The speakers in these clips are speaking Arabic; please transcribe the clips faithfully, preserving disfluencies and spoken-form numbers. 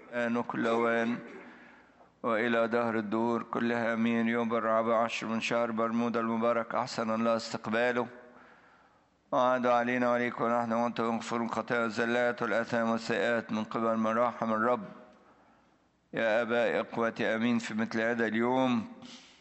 الآن وكل أوان وإلى دهر الدور كلها آمين. يوم الرابع عشر من شهر برمودا المبارك، أحسن الله استقباله وعاد علينا وعليكم ونحن وأنتم يغفرون خطايا الزلات والآثام والسيئات من قبل مراحم الرب. يا آباء إخوتي آمين. في مثل هذا اليوم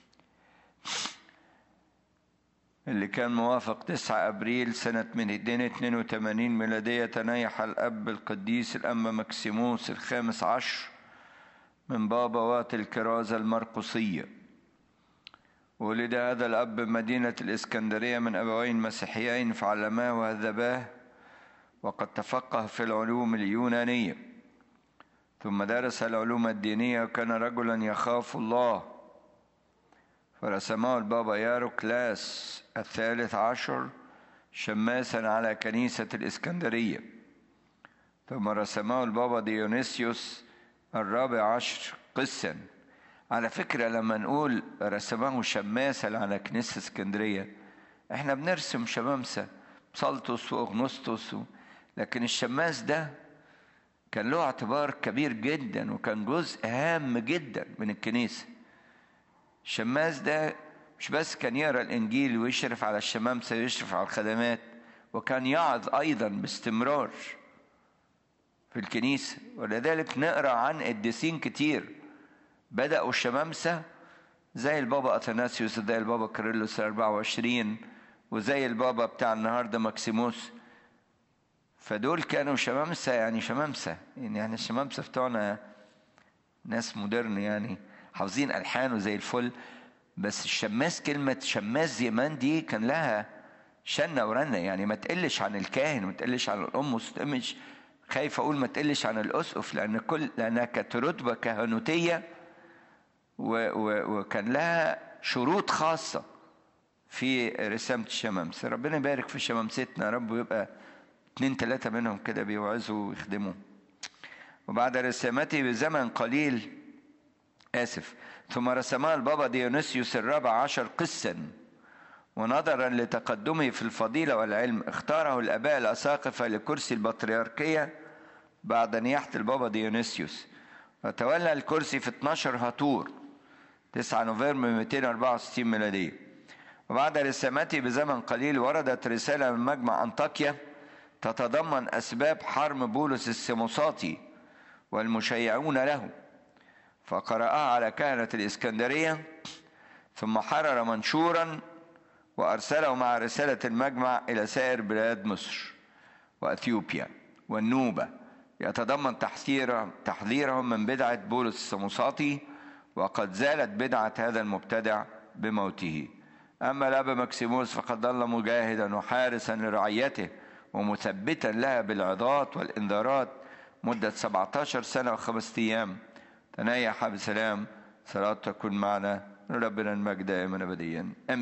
اللي كان موافق تسعة أبريل سنة مئتين واثنين وثمانين ميلادية، تنيح الأب القديس الأنبا مكسيموس الخامس عشر من بابوات الكرازة المرقسية. ولد هذا الأب بمدينة الإسكندرية من أبوين مسيحيين فعلماه وهذباه، وقد تفقه في العلوم اليونانية ثم درس العلوم الدينية، وكان رجلا يخاف الله، فرسمه البابا ياروكلاس الثالث عشر شماسا على كنيسة الإسكندرية، ثم رسمه البابا ديونيسيوس الرابع عشر قسا. على فكرة لما نقول رسمه شماسا على كنيسة اسكندرية، احنا بنرسم شمامسة بسلطس واغنسطس، لكن الشماس ده كان له اعتبار كبير جدا وكان جزء هام جدا من الكنيسة. الشماس ده مش بس كان يقرأ الإنجيل ويشرف على الشمامسة ويشرف على الخدمات، وكان يعظ أيضا باستمرار في الكنيسة. ولذلك نقرأ عن قديسين كتير بدأوا الشمامسة، زي البابا أثناسيوس، زي البابا كيرلس الأربعة وعشرين، وزي البابا بتاع النهاردة مكسيموس. فدول كانوا شمامسة، يعني شمامسة يعني الشمامسة بتوعنا ناس مودرن يعني حافظين ألحانه زي الفل، بس الشماس كلمة شماس زمان دي كان لها شنة ورنة، يعني ما تقلش عن الكاهن، ما تقلش عن الأمس، مش خايف أقول ما تقلش عن الأسقف، لأن كل لأنها كانت رتبة كهنوتية و... و... وكان لها شروط خاصة في رسامة الشمامسة. ربنا يبارك في شمامستنا يا رب، ويبقى اتنين تلاتة منهم كده بيوعظوا ويخدموا. وبعد رسامته بزمن قليل آسف ثم رسمها البابا ديونيسيوس الرابع عشر قسا، ونظرا لتقدمه في الفضيلة والعلم اختاره الآباء الأساقفة لكرسي البطريركية بعد نياحة البابا ديونيسيوس، فتولى الكرسي في اتناشر هطور تسعة نوفمبر مئتين وأربعة وستين ميلادية. وبعد رسامته بزمن قليل وردت رسالة من مجمع أنطاكيا تتضمن أسباب حرم بولس السموساطي والمشيعون له، فقرأها على كهنة الإسكندرية، ثم حرر منشورا وأرسله مع رسالة المجمع إلى سائر بلاد مصر وأثيوبيا والنوبة، يتضمن تحذيرهم من بدعة بولس السموساطي، وقد زالت بدعة هذا المبتدع بموته. أما الأب مكسيموس فقد ظل مجاهدا وحارسا لرعيته ومثبتا لها بالعظات والإنذارات مدة سبعة عشر سنة وخمسة أيام. تنيح بسلام. صلاة تكون معنا. ربنا المجد دائما أبديا آمين.